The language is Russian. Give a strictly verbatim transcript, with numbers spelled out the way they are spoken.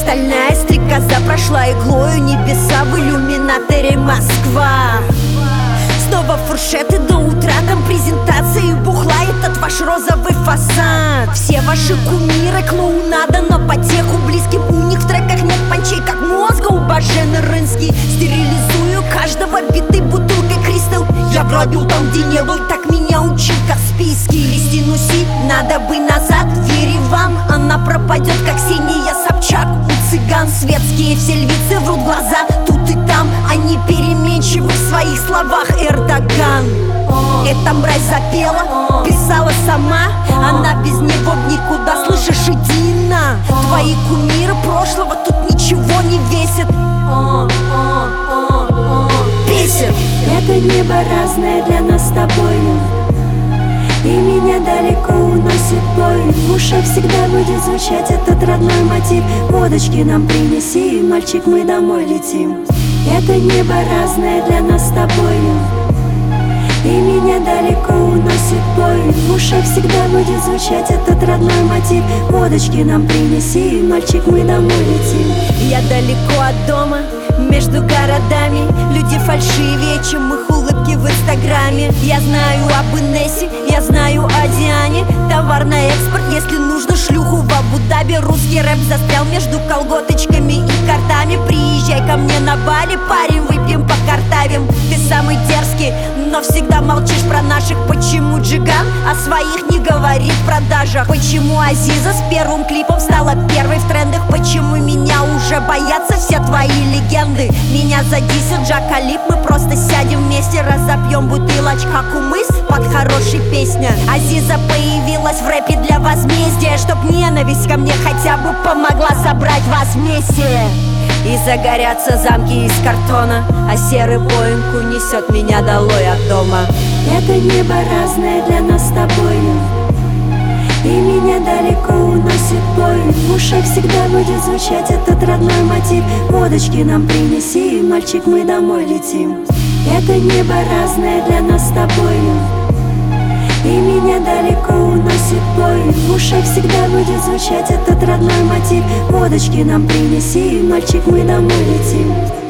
Стальная стрекоза прошла иглою небеса в иллюминаторе Москва. Снова фуршеты до утра, там презентации бухла, этот ваш розовый фасад. Все ваши кумиры клоунада на потеху близким, у них в треках нет панчей, как мозга у Бажены Рынский. Стерилизую каждого битой бутылкой Кристал. Я бродил там, где не был, так меня учил Каспийский. Истину си надо бы назад в Ереван, она пропадет, как Ксения Собчак у цыган. Светские все львицы врут глаза тут и там, они переменчивы в своих словах. Эрдоган. Эта мразь запела, писала сама, она без него в никуда, слышишь, Идина? Твои кумиры прошлого тут ничего не весят. Бесит. Это небо разное для нас с тобою, и меня далеко уносит бой. В ушах всегда будет звучать этот родной мотив. Водочки нам принеси, мальчик, мы домой летим. Это небо разное для нас с тобою, и меня далеко уносит бой. В ушах всегда будет звучать этот родной мотив. Водочки нам принеси, мальчик, мы домой летим. Я далеко от дома, между городами. Люди фальшивее, чем их улыбки в инстаграме. Я знаю об Инессе, я знаю о Диане. Товар на экспорт, если нужно шлюху в Абу-Даби. Русский рэп застрял между колготочками и картами. Приезжай ко мне на Бали, парень, выпьем, покартавим. Ты самый дерзкий, но всегда молчишь про наших. Почему Джиган о своих не говорит в продажах? Почему Азиза с первым клипом стала первой в трендах? Почему меня уже боятся все твои легенды? Меня задисит Джакалип, мы просто сядем вместе, разопьем бутылочка кумыс под хорошей песня. Азиза появилась в рэпе для возмездия, чтоб ненависть ко мне хотя бы помогла собрать вас вместе. И загорятся замки из картона, а серый Боинг унесет меня долой от дома. Это небо разное для нас с тобою, и меня далеко уносит бой. В ушах всегда будет звучать этот родной мотив. Водочки нам принеси, мальчик, мы домой летим. Это небо разное для нас с тобою, и меня далеко уносит бой. В ушах всегда будет звучать этот родной мотив. Водочки нам принеси, мальчик, мы домой летим.